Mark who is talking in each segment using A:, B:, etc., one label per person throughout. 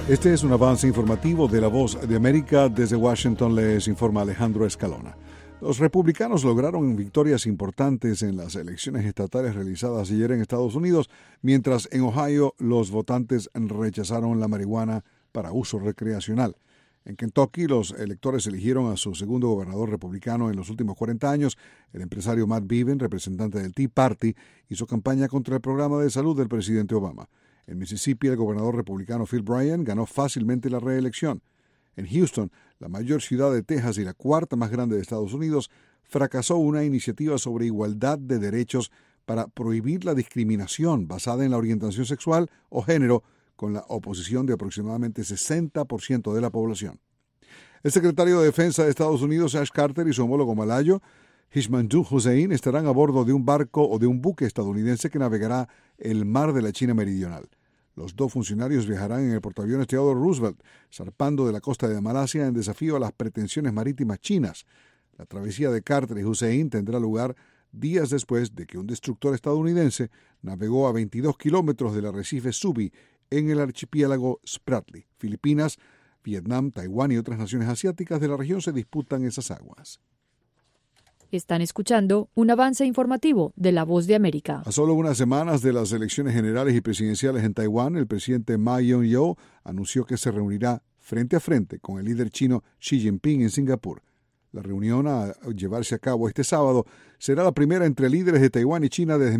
A: Este es un avance informativo de La Voz de América. Desde Washington les informa Alejandro Escalona. Los republicanos lograron victorias importantes en las elecciones estatales realizadas ayer en Estados Unidos, mientras en Ohio los votantes rechazaron la marihuana para uso recreacional. En Kentucky, los electores eligieron a su segundo gobernador republicano en los últimos 40 años. El empresario Matt Bevin, representante del Tea Party, hizo campaña contra el programa de salud del presidente Obama. En Mississippi, el gobernador republicano Phil Bryant ganó fácilmente la reelección. En Houston, la mayor ciudad de Texas y la cuarta más grande de Estados Unidos, fracasó una iniciativa sobre igualdad de derechos para prohibir la discriminación basada en la orientación sexual o género, con la oposición de aproximadamente 60% de la población. El secretario de Defensa de Estados Unidos, Ash Carter, y su homólogo malayo, Hishmandu Hussein, estarán a bordo de un barco o de un buque estadounidense que navegará el mar de la China Meridional. Los dos funcionarios viajarán en el portaaviones Theodore Roosevelt, zarpando de la costa de Malasia en desafío a las pretensiones marítimas chinas. La travesía de Carter y Hussein tendrá lugar días después de que un destructor estadounidense navegó a 22 kilómetros del arrecife Subi en el archipiélago Spratly. Filipinas, Vietnam, Taiwán y otras naciones asiáticas de la región se disputan esas aguas.
B: Están escuchando un avance informativo de La Voz de América.
A: A solo unas semanas de las elecciones generales y presidenciales en Taiwán, el presidente Ma Ying-jeou anunció que se reunirá frente a frente con el líder chino Xi Jinping en Singapur. La reunión, a llevarse a cabo este sábado, será la primera entre líderes de Taiwán y China desde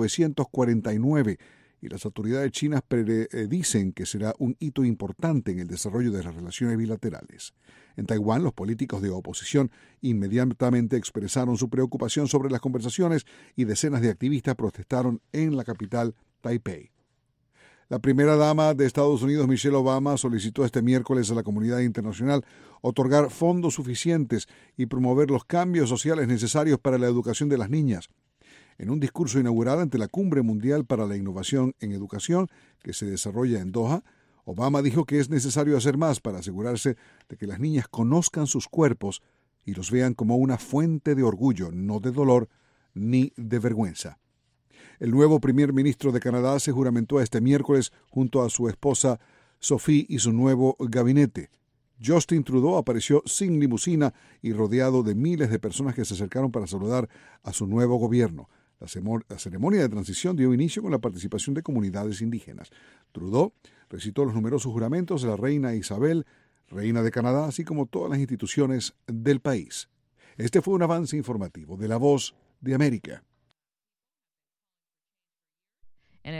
A: 1949, y las autoridades chinas predicen que será un hito importante en el desarrollo de las relaciones bilaterales. En Taiwán, los políticos de oposición inmediatamente expresaron su preocupación sobre las conversaciones y decenas de activistas protestaron en la capital, Taipei. La primera dama de Estados Unidos, Michelle Obama, solicitó este miércoles a la comunidad internacional otorgar fondos suficientes y promover los cambios sociales necesarios para la educación de las niñas. En un discurso inaugural ante la Cumbre Mundial para la Innovación en Educación, que se desarrolla en Doha, Obama dijo que es necesario hacer más para asegurarse de que las niñas conozcan sus cuerpos y los vean como una fuente de orgullo, no de dolor ni de vergüenza. El nuevo primer ministro de Canadá se juramentó este miércoles junto a su esposa Sophie y su nuevo gabinete. Justin Trudeau apareció sin limusina y rodeado de miles de personas que se acercaron para saludar a su nuevo gobierno. La ceremonia de transición dio inicio con la participación de comunidades indígenas. Trudeau recitó los numerosos juramentos de la reina Isabel, reina de Canadá, así como todas las instituciones del país. Este fue un avance informativo de La Voz de América.